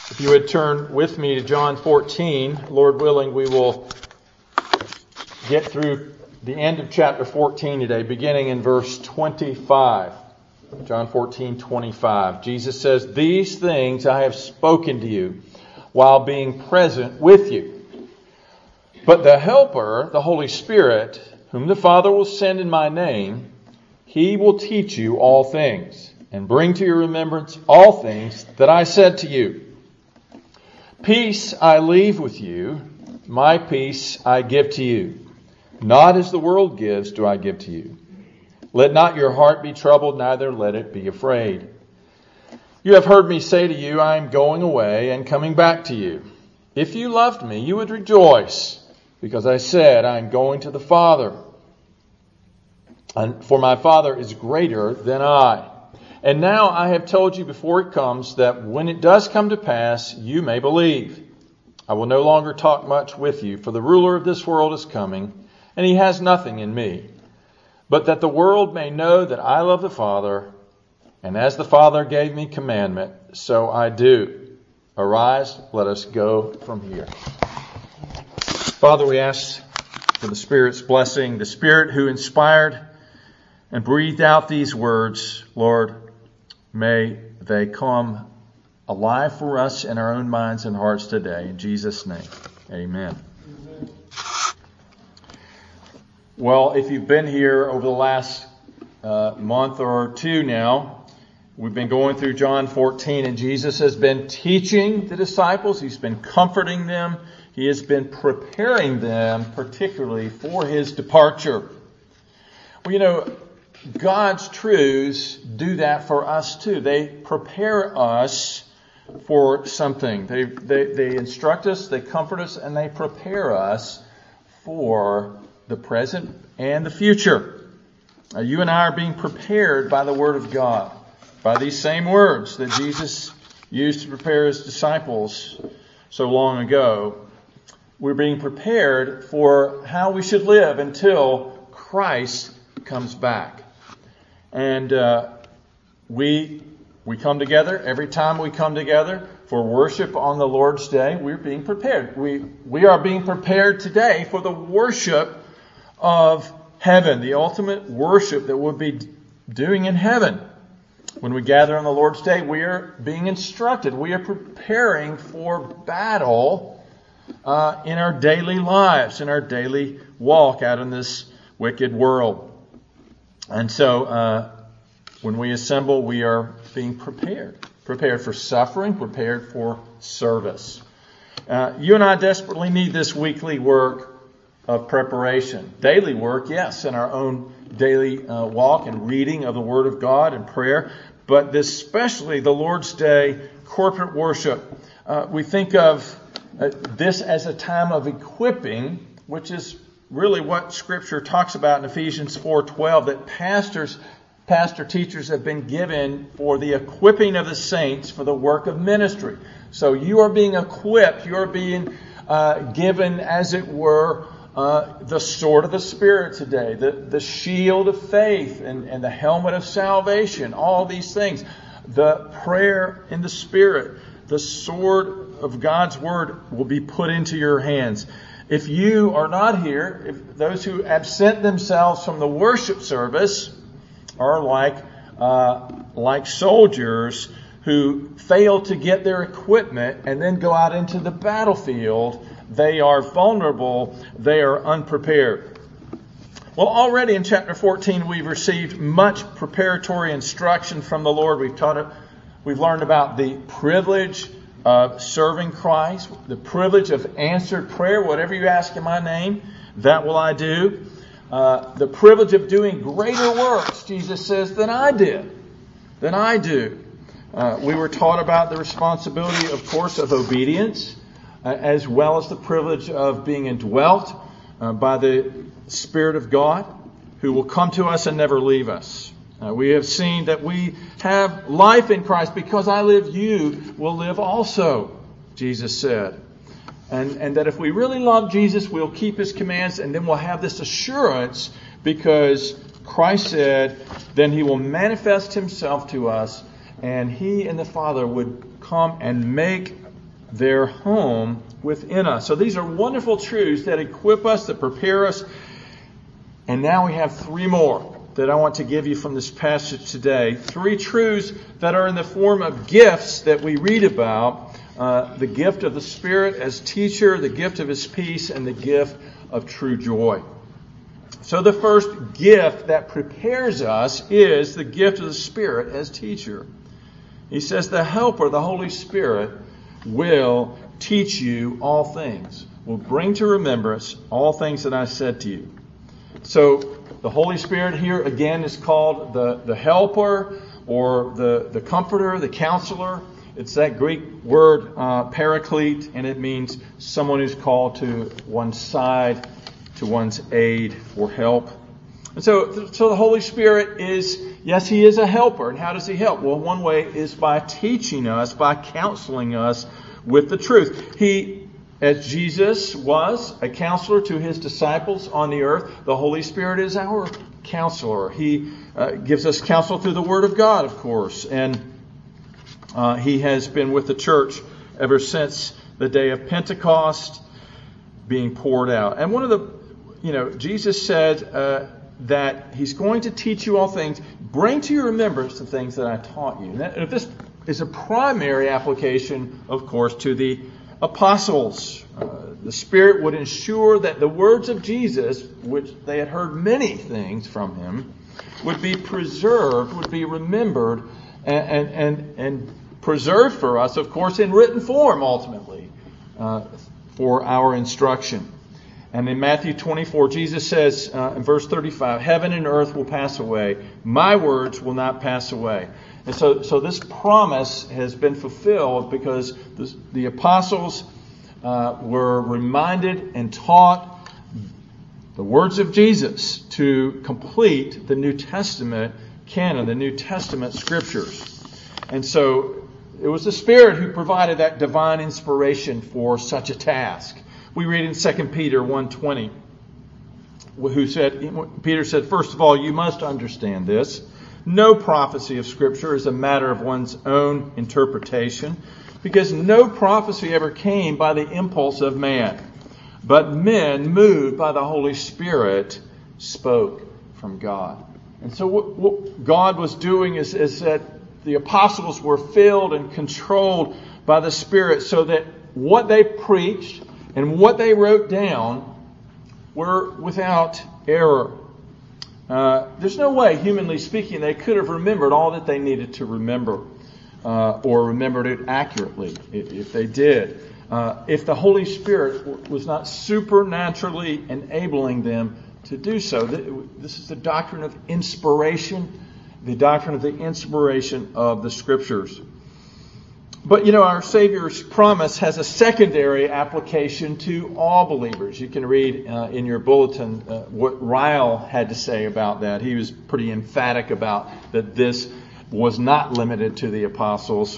If you would turn with me to John 14, Lord willing, we will get through the end of chapter 14 today, beginning in verse 25. John 14:25. Jesus says, "These things I have spoken to you while being present with you. But the Helper, the Holy Spirit, whom the Father will send in my name, He will teach you all things and bring to your remembrance all things that I said to you. Peace I leave with you, my peace I give to you. Not as the world gives do I give to you. Let not your heart be troubled, neither let it be afraid. You have heard me say to you, I am going away and coming back to you. If you loved me, you would rejoice, because I said, I am going to the Father. And for my Father is greater than I. And now I have told you before it comes, that when it does come to pass, you may believe. I will no longer talk much with you, for the ruler of this world is coming, and he has nothing in me. But that the world may know that I love the Father, and as the Father gave me commandment, so I do. Arise, let us go from here." Father, we ask for the Spirit's blessing, the Spirit who inspired and breathed out these words. Lord, may they come alive for us in our own minds and hearts today. In Jesus' name, amen. Well, if you've been here over the last month or two now, we've been going through John 14, and Jesus has been teaching the disciples. He's been comforting them. He has been preparing them, particularly for His departure. Well, God's truths do that for us too. They prepare us for something. They instruct us, they comfort us, and they prepare us for the present and the future. You and I are being prepared by the Word of God, by these same words that Jesus used to prepare His disciples so long ago. We're being prepared for how we should live until Christ comes back. And we come together. Every time we come together for worship on the Lord's Day, we're being prepared. We are being prepared today for the worship of heaven, the ultimate worship that we'll be doing in heaven. When we gather on the Lord's Day, we are being instructed. We are preparing for battle in our daily lives, in our daily walk out in this wicked world. And so when we assemble, we are being prepared for suffering, prepared for service. You and I desperately need this weekly work of preparation. Daily work, yes, in our own daily walk and reading of the Word of God and prayer, but especially the Lord's Day corporate worship. We think of this as a time of equipping, which is really what Scripture talks about in Ephesians 4:12, that pastor teachers have been given for the equipping of the saints for the work of ministry. So you are being equipped, you are being given, as it were, the sword of the Spirit today, the shield of faith and the helmet of salvation, all these things, the prayer in the Spirit, the sword of God's Word will be put into your hands. If you are not here, if those who absent themselves from the worship service are like soldiers who fail to get their equipment and then go out into the battlefield, they are vulnerable, they are unprepared. Well, already in chapter 14, we've received much preparatory instruction from the Lord. We've learned about the privilege of serving Christ, the privilege of answered prayer. Whatever you ask in my name, that will I do. The privilege of doing greater works, Jesus says, than I do. We were taught about the responsibility, of course, of obedience, as well as the privilege of being indwelt by the Spirit of God, who will come to us and never leave us. We have seen that we have life in Christ. Because I live, you will live also, Jesus said. And that if we really love Jesus, we'll keep His commands, and then we'll have this assurance, because Christ said, then He will manifest Himself to us, and He and the Father would come and make their home within us. So these are wonderful truths that equip us, that prepare us. And now we have three more that I want to give you from this passage today. Three truths that are in the form of gifts that we read about. The gift of the Spirit as teacher, the gift of His peace, and the gift of true joy. So the first gift that prepares us is the gift of the Spirit as teacher. He says the Helper, the Holy Spirit, will teach you all things, will bring to remembrance all things that I said to you. So the Holy Spirit here again is called the Helper, or the Comforter, the Counselor. It's that Greek word paraclete, and it means someone who's called to one's side, to one's aid or help. And so the Holy Spirit is, yes, He is a helper. And how does He help? Well, one way is by teaching us, by counseling us with the truth. He, as Jesus was a counselor to His disciples on the earth, the Holy Spirit is our counselor. He gives us counsel through the Word of God, of course. And He has been with the church ever since the day of Pentecost being poured out. And one of the, Jesus said that He's going to teach you all things. Bring to your remembrance the things that I taught you. And this is a primary application, of course, to the apostles. The Spirit would ensure that the words of Jesus, which they had heard many things from Him, would be preserved, would be remembered, and preserved for us, of course, in written form, ultimately, for our instruction. And in Matthew 24, Jesus says in verse 35, heaven and earth will pass away. My words will not pass away. And so this promise has been fulfilled because the apostles were reminded and taught the words of Jesus to complete the New Testament canon, the New Testament scriptures. And so it was the Spirit who provided that divine inspiration for such a task. We read in 2 Peter 1:20, Peter said, first of all, you must understand this. No prophecy of Scripture is a matter of one's own interpretation, because no prophecy ever came by the impulse of man, but men moved by the Holy Spirit spoke from God. And so what God was doing is that the apostles were filled and controlled by the Spirit so that what they preached and what they wrote down were without error. There's no way, humanly speaking, they could have remembered all that they needed to remember, or remembered it accurately if they did. If the Holy Spirit was not supernaturally enabling them to do so. This is the doctrine of inspiration, the doctrine of the inspiration of the Scriptures. But, our Savior's promise has a secondary application to all believers. You can read in your bulletin what Ryle had to say about that. He was pretty emphatic about that this was not limited to the apostles.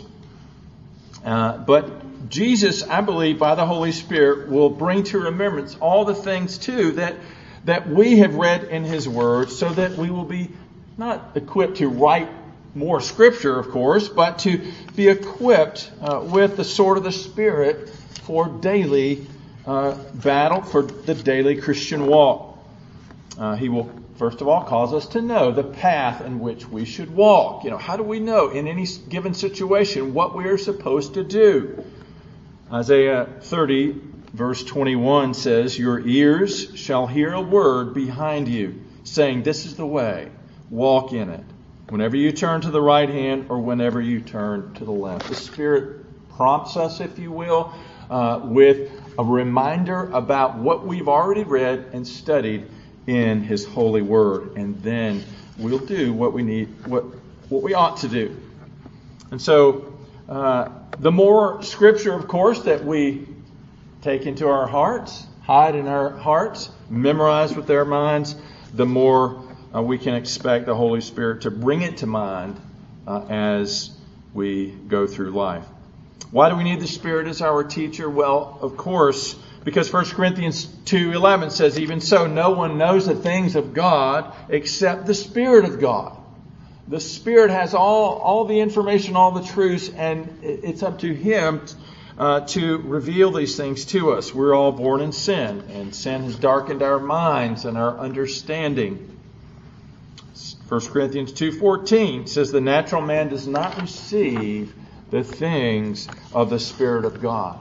But Jesus, I believe, by the Holy Spirit, will bring to remembrance all the things, too, that we have read in His Word, so that we will be not equipped to write more Scripture, of course, but to be equipped with the sword of the Spirit for daily battle, for the daily Christian walk. He will, first of all, cause us to know the path in which we should walk. How do we know in any given situation what we are supposed to do? Isaiah 30, verse 21 says, your ears shall hear a word behind you, saying, this is the way, walk in it. Whenever you turn to the right hand or whenever you turn to the left. The Spirit prompts us, if you will, with a reminder about what we've already read and studied in His holy Word. And then we'll do what we need, what we ought to do. And so the more Scripture, of course, that we take into our hearts, hide in our hearts, memorize with our minds, the more we can expect the Holy Spirit to bring it to mind as we go through life. Why do we need the Spirit as our teacher? Well, of course, because 1 Corinthians 2:11 says, even so, no one knows the things of God except the Spirit of God. The Spirit has all the information, all the truths, and it's up to Him to reveal these things to us. We're all born in sin, and sin has darkened our minds and our understanding. 1 Corinthians 2:14 says the natural man does not receive the things of the Spirit of God.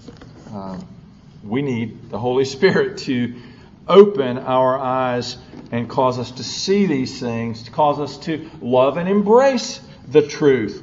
We need the Holy Spirit to open our eyes and cause us to see these things, to cause us to love and embrace the truth.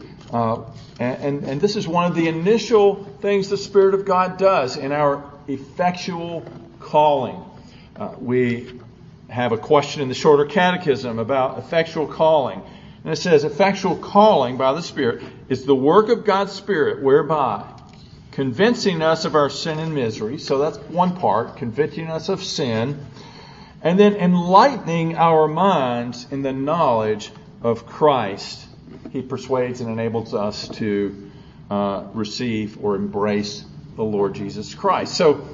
And this is one of the initial things the Spirit of God does in our effectual calling. We have a question in the Shorter Catechism about effectual calling. And it says, effectual calling by the Spirit is the work of God's Spirit whereby convincing us of our sin and misery. So that's one part, convincing us of sin. And then enlightening our minds in the knowledge of Christ. He persuades and enables us to receive or embrace the Lord Jesus Christ. So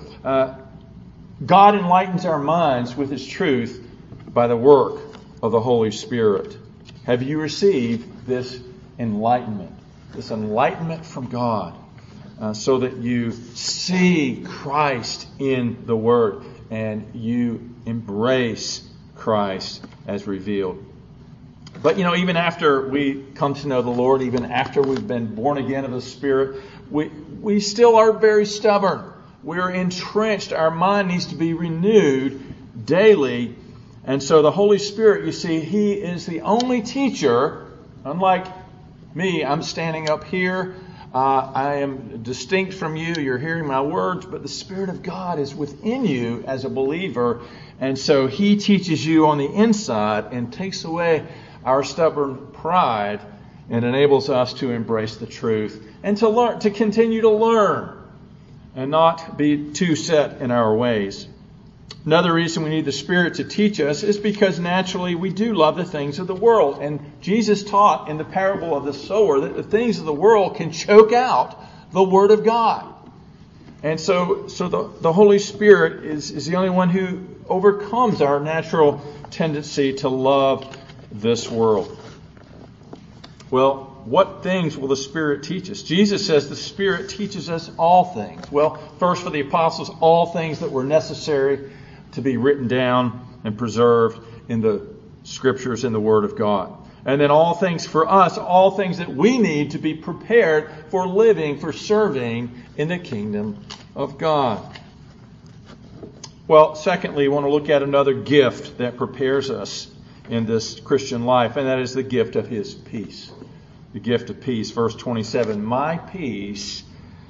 God enlightens our minds with His truth by the work of the Holy Spirit. Have you received this enlightenment? This enlightenment from God so that you see Christ in the Word and you embrace Christ as revealed. But even after we come to know the Lord, even after we've been born again of the Spirit, we still are very stubborn. We're entrenched. Our mind needs to be renewed daily. And so the Holy Spirit, you see, He is the only teacher. Unlike me, I'm standing up here. I am distinct from you. You're hearing my words. But the Spirit of God is within you as a believer. And so He teaches you on the inside and takes away our stubborn pride and enables us to embrace the truth and to learn, to continue to learn and not be too set in our ways. Another reason we need the Spirit to teach us is because naturally we do love the things of the world. And Jesus taught in the parable of the sower that the things of the world can choke out the Word of God. And so the Holy Spirit is the only one who overcomes our natural tendency to love this world. Well, what things will the Spirit teach us? Jesus says the Spirit teaches us all things. Well, first for the apostles, all things that were necessary to be written down and preserved in the Scriptures in the Word of God. And then all things for us, all things that we need to be prepared for living, for serving in the kingdom of God. Well, secondly, we want to look at another gift that prepares us in this Christian life, and that is the gift of His peace. The gift of peace. Verse 27, my peace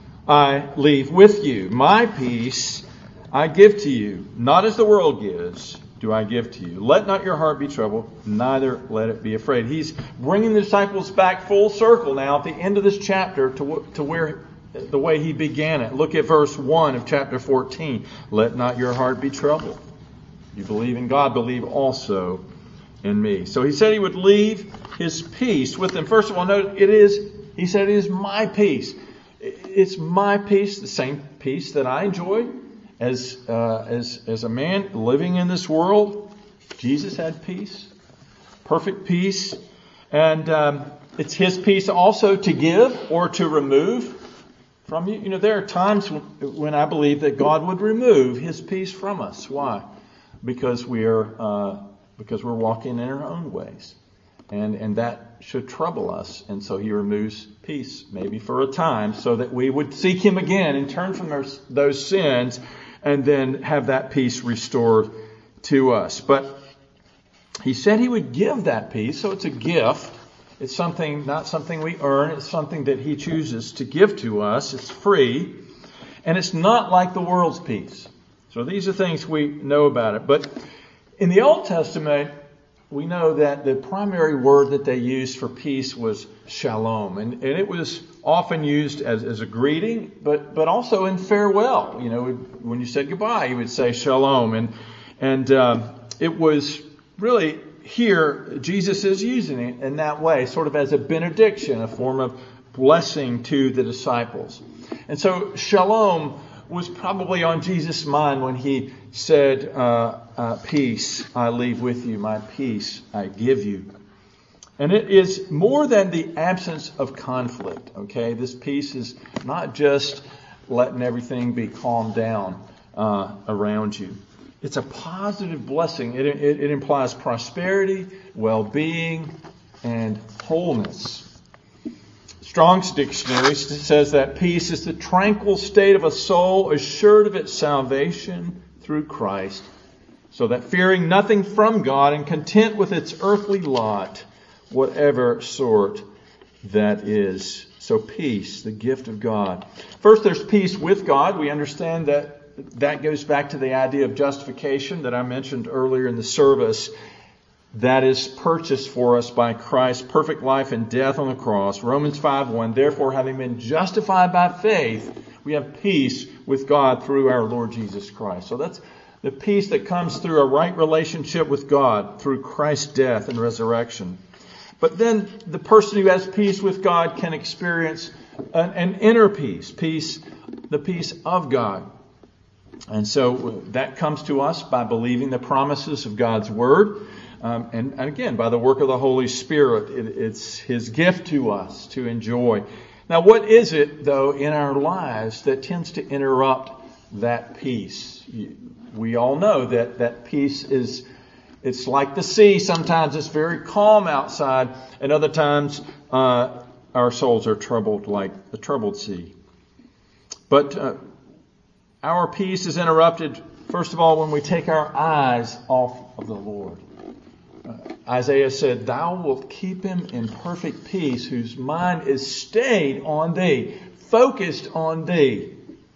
I leave with you. My peace I give to you. Not as the world gives, do I give to you. Let not your heart be troubled, neither let it be afraid. He's bringing the disciples back full circle now at the end of this chapter to where the way he began it. Look at verse 1 of chapter 14. Let not your heart be troubled. You believe in God, believe also in me. So he said he would leave his peace with them. First of all, note he said it is my peace. It's my peace, the same peace that I enjoy as a man living in this world. Jesus had peace, perfect peace. And it's His peace also to give or to remove from you. You know, there are times when I believe that God would remove His peace from us. Why? Because we're walking in our own ways. And that should trouble us. And so He removes peace, maybe for a time, so that we would seek Him again and turn from those sins and then have that peace restored to us. But He said He would give that peace, so it's a gift. It's not something we earn. It's something that He chooses to give to us. It's free. And it's not like the world's peace. So these are things we know about it. But in the Old Testament, we know that the primary word that they used for peace was shalom. And it was often used as a greeting, but also in farewell. You know, when you said goodbye, you would say shalom. And it was really here, Jesus is using it in that way, sort of as a benediction, a form of blessing to the disciples. And so shalom was probably on Jesus' mind when He said, peace I leave with you, my peace I give you. And it is more than the absence of conflict, okay? This peace is not just letting everything be calmed down around you. It's a positive blessing. It implies prosperity, well-being, and wholeness. Strong's Dictionary says that peace is the tranquil state of a soul assured of its salvation through Christ, so that fearing nothing from God and content with its earthly lot, whatever sort that is. So peace, the gift of God. First, there's peace with God. We understand that goes back to the idea of justification that I mentioned earlier in the service. That is purchased for us by Christ's perfect life and death on the cross. Romans 5:1, therefore, having been justified by faith, we have peace with God through our Lord Jesus Christ. So that's the peace that comes through a right relationship with God through Christ's death and resurrection. But then the person who has peace with God can experience an inner peace, the peace of God. And so that comes to us by believing the promises of God's Word. And again, by the work of the Holy Spirit, it's His gift to us to enjoy. Now, what is it, though, in our lives that tends to interrupt that peace? We all know that peace it's like the sea. Sometimes it's very calm outside, and other times our souls are troubled like the troubled sea. But our peace is interrupted, first of all, when we take our eyes off of the Lord. Isaiah said, thou wilt keep him in perfect peace, whose mind is stayed on thee, focused on thee.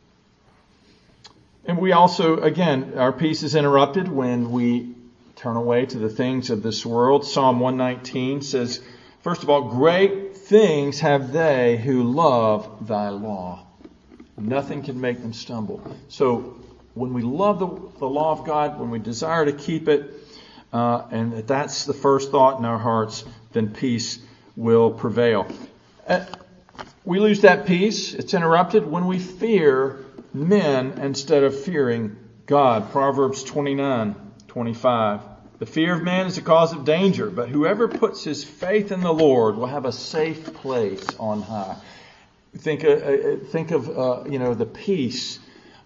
And we also, again, our peace is interrupted when we turn away to the things of this world. Psalm 119 says, first of all, great things have they who love thy law. Nothing can make them stumble. So when we love the law of God, when we desire to keep it, and that's the first thought in our hearts, then peace will prevail. We lose that peace. It's interrupted when we fear men instead of fearing God. Proverbs 29:25. The fear of man is a cause of danger, but whoever puts his faith in the Lord will have a safe place on high. Think of the peace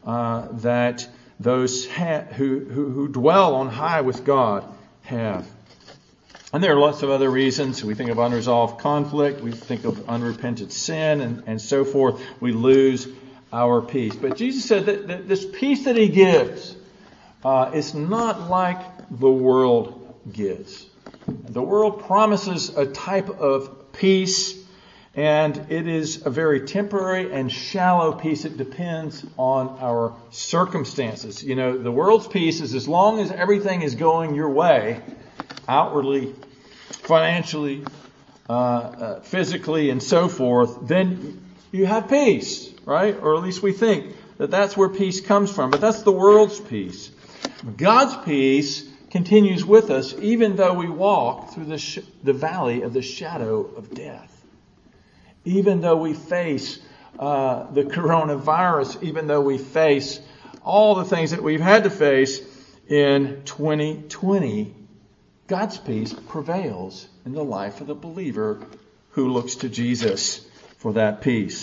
that those who dwell on high with God have. And there are lots of other reasons. We think of unresolved conflict. We think of unrepented sin and so forth. We lose our peace. But Jesus said that this peace that He gives is not like the world gives. The world promises a type of peace, and it is a very temporary and shallow peace. It depends on our circumstances. You know, the world's peace is as long as everything is going your way, outwardly, financially, physically, and so forth, then you have peace, right? Or at least we think that that's where peace comes from. But that's the world's peace. God's peace continues with us even though we walk through the valley of the shadow of death. Even though we face the coronavirus, even though we face all the things that we've had to face in 2020, God's peace prevails in the life of the believer who looks to Jesus for that peace.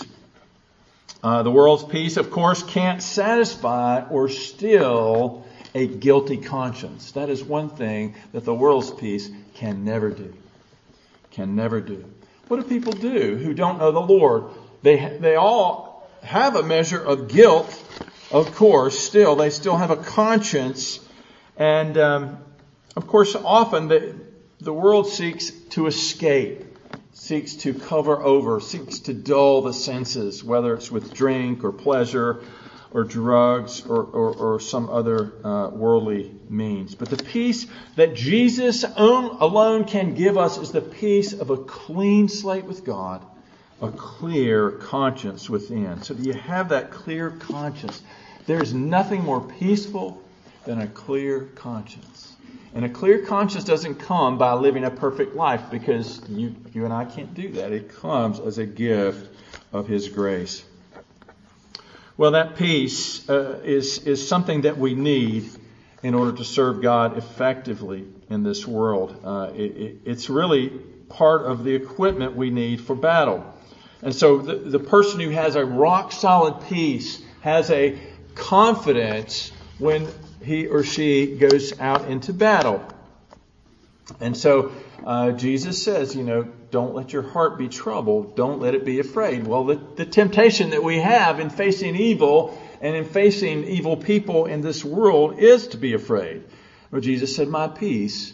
The world's peace, of course, can't satisfy or still a guilty conscience. That is one thing that the world's peace can never do. Can never do. What do people do who don't know the Lord? They all have a measure of guilt, of course, still. They still have a conscience. And, of course, often the world seeks to escape, seeks to cover over, seeks to dull the senses, whether it's with drink or pleasure or drugs or some other worldly means. But the peace that Jesus alone can give us is the peace of a clean slate with God, a clear conscience within. So do you have that clear conscience? There's nothing more peaceful than a clear conscience. And a clear conscience doesn't come by living a perfect life, because you and I can't do that. It comes as a gift of His grace. Well, that peace is something that we need in order to serve God effectively in this world. It's really part of the equipment we need for battle. And so the person who has a rock solid peace has a confidence when he or she goes out into battle. And so Jesus says, don't let your heart be troubled. Don't let it be afraid. Well, the temptation that we have in facing evil and in facing evil people in this world is to be afraid. Well, Jesus said, my peace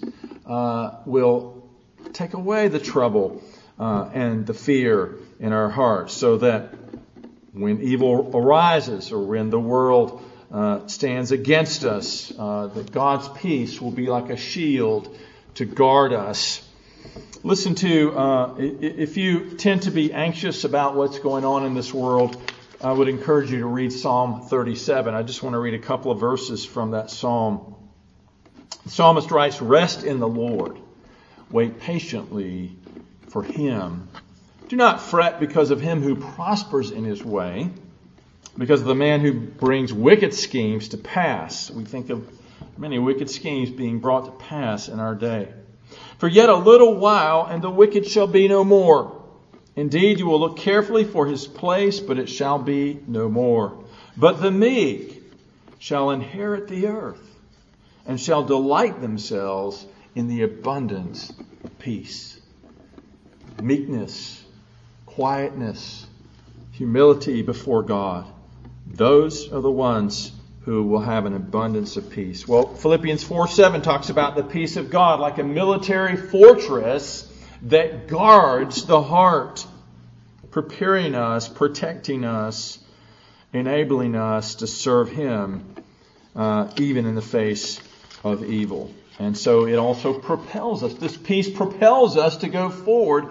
will take away the trouble and the fear in our hearts, so that when evil arises or when the world stands against us, that God's peace will be like a shield to guard us. Listen to, if you tend to be anxious about what's going on in this world, I would encourage you to read Psalm 37. I just want to read a couple of verses from that psalm. The psalmist writes, rest in the Lord. Wait patiently for Him. Do not fret because of him who prospers in his way, because of the man who brings wicked schemes to pass. We think of many wicked schemes being brought to pass in our day. For yet a little while, and the wicked shall be no more. Indeed, you will look carefully for his place, but it shall be no more. But the meek shall inherit the earth, and shall delight themselves in the abundance of peace. Meekness, quietness, humility before God. Those are the ones who will have an abundance of peace. Well, Philippians 4:7 talks about the peace of God like a military fortress that guards the heart, preparing us, protecting us, enabling us to serve Him even in the face of evil. And so it also propels us. This peace propels us to go forth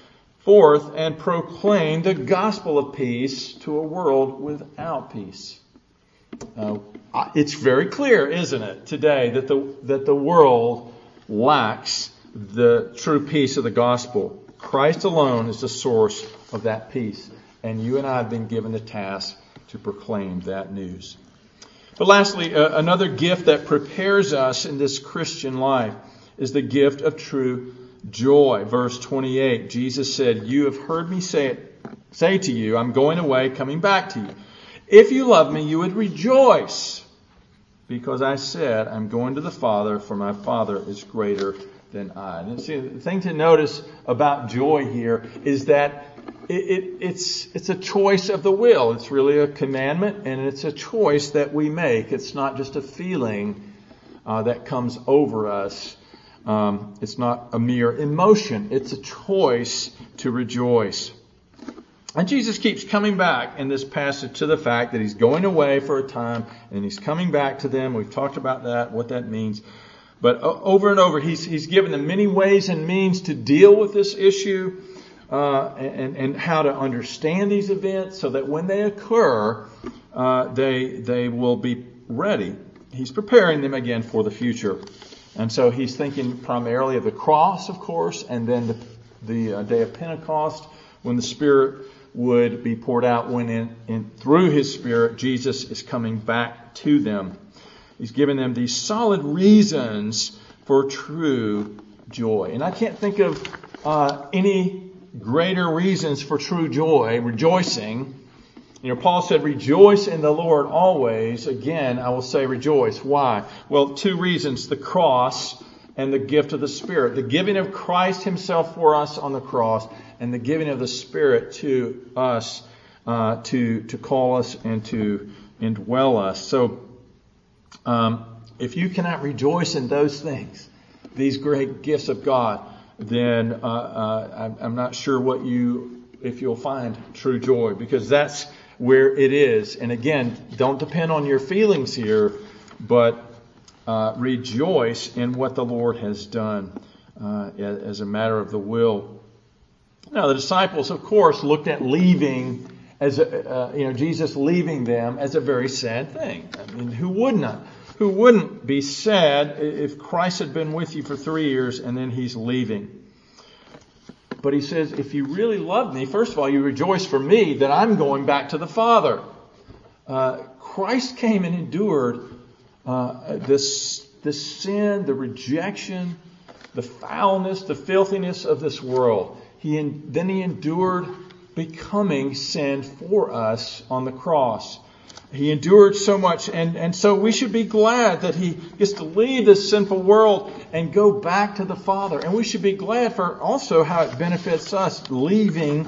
and proclaim the gospel of peace to a world without peace. It's very clear, isn't it, today that the world lacks the true peace of the gospel. Christ alone is the source of that peace, and you and I have been given the task to proclaim that news. But lastly, another gift that prepares us in this Christian life is the gift of true joy. Verse 28, Jesus said, you have heard me say to you, I'm going away, coming back to you. If you love me, you would rejoice, because I said, I'm going to the Father, for my Father is greater than I. And see, the thing to notice about joy here is that it's a choice of the will. It's really a commandment, and it's a choice that we make. It's not just a feeling that comes over us. It's not a mere emotion. It's a choice to rejoice. And Jesus keeps coming back in this passage to the fact that He's going away for a time and He's coming back to them. We've talked about that, what that means. But over and over, He's given them many ways and means to deal with this issue and how to understand these events so that when they occur, they will be ready. He's preparing them again for the future. And so He's thinking primarily of the cross, of course, and then the day of Pentecost when the Spirit would be poured out, when through His Spirit, Jesus is coming back to them. He's given them these solid reasons for true joy. And I can't think of any greater reasons for true joy, rejoicing. Paul said, rejoice in the Lord always. Again, I will say rejoice. Why? Well, two reasons: the cross and the gift of the Spirit. The giving of Christ Himself for us on the cross, and the giving of the Spirit to us to call us and to indwell us. So, if you cannot rejoice in those things, these great gifts of God, then I'm not sure if you'll find true joy, because that's where it is. And again, don't depend on your feelings here, but rejoice in what the Lord has done as a matter of the will. Now, the disciples, of course, looked at leaving as Jesus leaving them as a very sad thing. I mean, who wouldn't be sad if Christ had been with you for 3 years and then He's leaving? But He says, if you really love me, first of all, you rejoice for me that I'm going back to the Father. Christ came and endured this sin, the rejection, the foulness, the filthiness of this world. Then he endured becoming sin for us on the cross. He endured so much, and so we should be glad that he gets to leave this sinful world and go back to the Father. And we should be glad for also how it benefits us leaving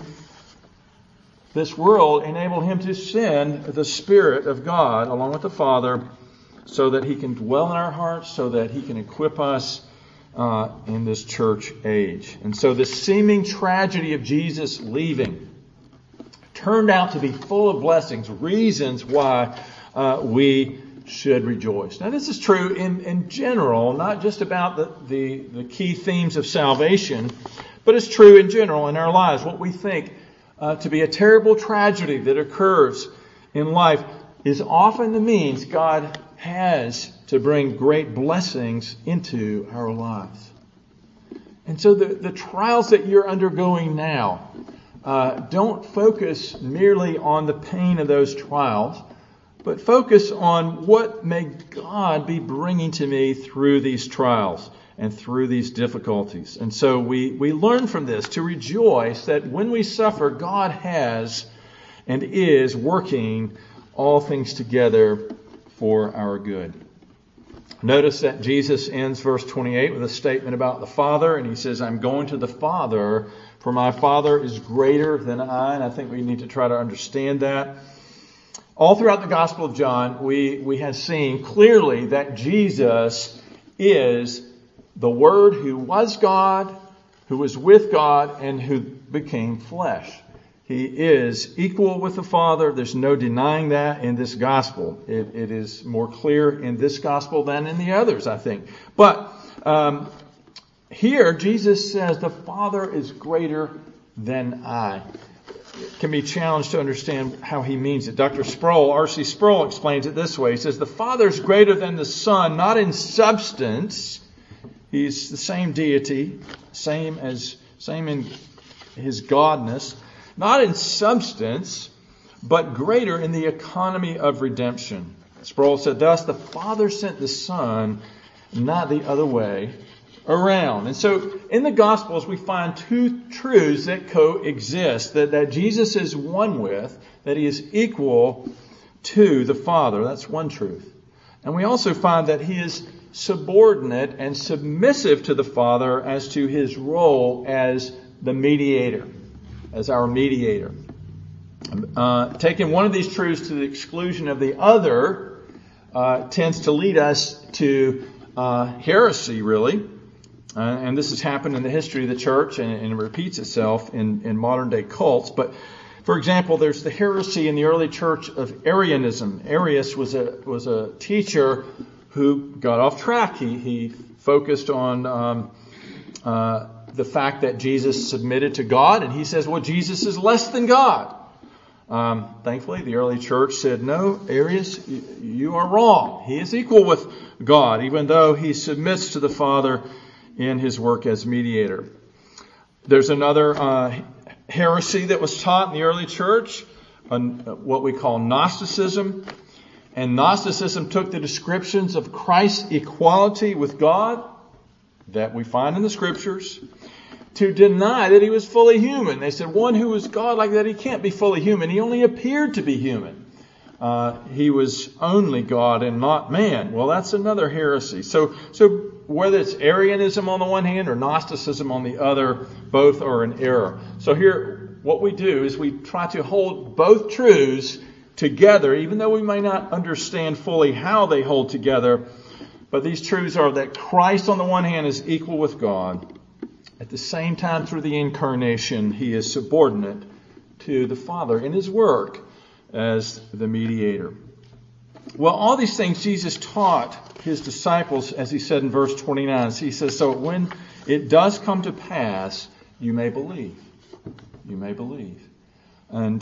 this world, enable him to send the Spirit of God along with the Father so that he can dwell in our hearts, so that he can equip us in this church age. And so the seeming tragedy of Jesus leaving turned out to be full of blessings, reasons why we should rejoice. Now this is true in general, not just about the key themes of salvation, but it's true in general in our lives. What we think to be a terrible tragedy that occurs in life is often the means God has to bring great blessings into our lives. And so the trials that you're undergoing now, don't focus merely on the pain of those trials, but focus on what may God be bringing to me through these trials and through these difficulties. And so we learn from this to rejoice that when we suffer, God has and is working all things together for our good. Notice that Jesus ends verse 28 with a statement about the Father, and he says, I'm going to the Father, for my Father is greater than I. And I think we need to try to understand that. All throughout the Gospel of John, we have seen clearly that Jesus is the Word who was God, who was with God, and who became flesh. He is equal with the Father. There's no denying that in this Gospel. It is more clear in this Gospel than in the others, I think. But here, Jesus says, the Father is greater than I. It can be challenged to understand how he means it. Dr. Sproul, R.C. Sproul, explains it this way. He says, the Father is greater than the Son, not in substance. He's the same deity, same in his godness. Not in substance, but greater in the economy of redemption. Sproul said, thus the Father sent the Son, not the other way around. And so in the Gospels we find two truths that coexist, that Jesus is one with, that he is equal to the Father. That's one truth. And we also find that he is subordinate and submissive to the Father as to his role as the mediator, as our mediator. Taking one of these truths to the exclusion of the other tends to lead us to heresy, really. And this has happened in the history of the church, and it repeats itself in modern day cults. But for example, there's the heresy in the early church of Arianism. Arius was a teacher who got off track. He focused on the fact that Jesus submitted to God, and he says, well, Jesus is less than God. Thankfully, the early church said, no, Arius, you are wrong. He is equal with God, even though he submits to the Father in his work as mediator. There's another heresy that was taught in the early church, what we call Gnosticism. And Gnosticism took the descriptions of Christ's equality with God that we find in the Scriptures to deny that he was fully human. They said one who was God like that, he can't be fully human. He only appeared to be human. He was only God and not man. Well, that's another heresy. So whether it's Arianism on the one hand or Gnosticism on the other, both are in error. So here, what we do is we try to hold both truths together, even though we may not understand fully how they hold together. But these truths are that Christ on the one hand is equal with God. At the same time, through the incarnation, he is subordinate to the Father in his work as the mediator. Well, all these things Jesus taught his disciples, as he said in verse 29. He says, so when it does come to pass, you may believe. You may believe. And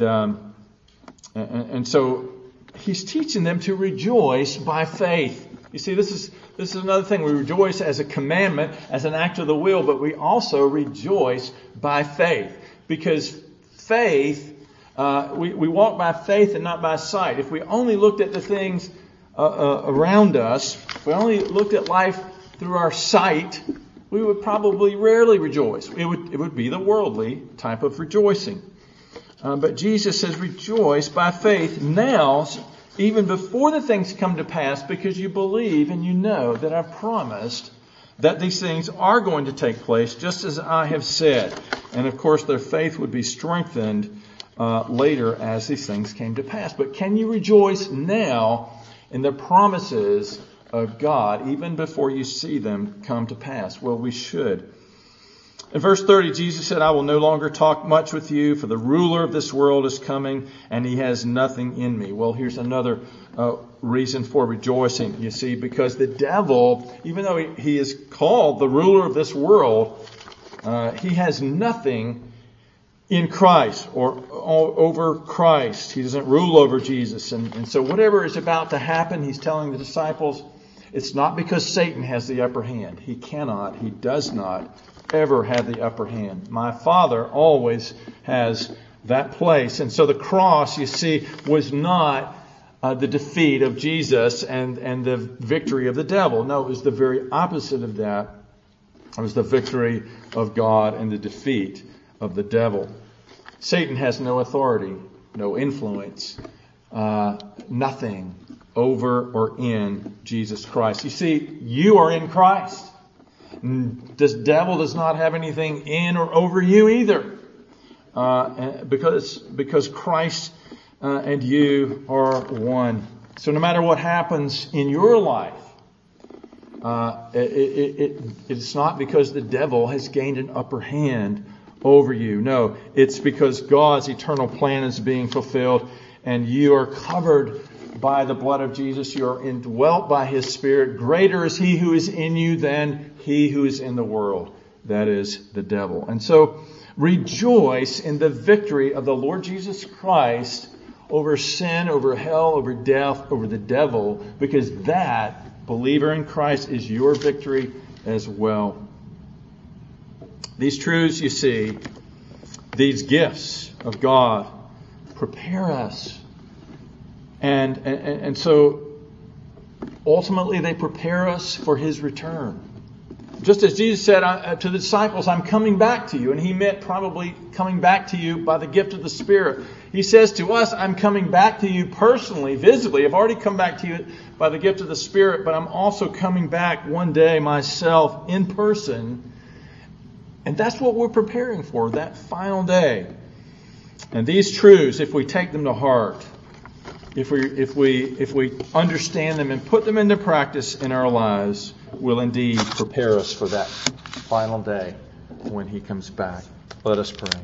so he's teaching them to rejoice by faith. You see, this is another thing. We rejoice as a commandment, as an act of the will, but we also rejoice by faith. Because faith, we walk by faith and not by sight. If we only looked at the things around us, if we only looked at life through our sight, we would probably rarely rejoice. It would be the worldly type of rejoicing. But Jesus says, rejoice by faith now, even before the things come to pass, because you believe and you know that I've promised that these things are going to take place, just as I have said. And of course, their faith would be strengthened later as these things came to pass. But can you rejoice now in the promises of God, even before you see them come to pass? Well, we should. In verse 30, Jesus said, I will no longer talk much with you, for the ruler of this world is coming, and he has nothing in me. Well, here's another reason for rejoicing, you see, because the devil, even though he is called the ruler of this world, he has nothing in Christ or over Christ. He doesn't rule over Jesus. And so whatever is about to happen, he's telling the disciples, it's not because Satan has the upper hand. He does not ever have the upper hand. My Father always has that place. And so the cross, you see, was not the defeat of Jesus and the victory of the devil. No, it was the very opposite of that. It was the victory of God and the defeat of the devil. Satan has no authority, no influence, nothing over or in Jesus Christ. You see, you are in Christ. This devil does not have anything in or over you either, because Christ and you are one. So no matter what happens in your life, it's not because the devil has gained an upper hand over you. No, it's because God's eternal plan is being fulfilled, and you are covered by the blood of Jesus. You are indwelt by His Spirit. Greater is He who is in you than he who is in the world, that is the devil. And so rejoice in the victory of the Lord Jesus Christ over sin, over hell, over death, over the devil, because that, believer in Christ, is your victory as well. These truths, you see, these gifts of God prepare us. And so ultimately they prepare us for His return. Just as Jesus said to the disciples, I'm coming back to you. And He meant probably coming back to you by the gift of the Spirit. He says to us, I'm coming back to you personally, visibly. I've already come back to you by the gift of the Spirit, but I'm also coming back one day myself in person. And that's what we're preparing for, that final day. And these truths, if we take them to heart, if we understand them and put them into practice in our lives, will indeed prepare us for that final day when He comes back. Let us pray.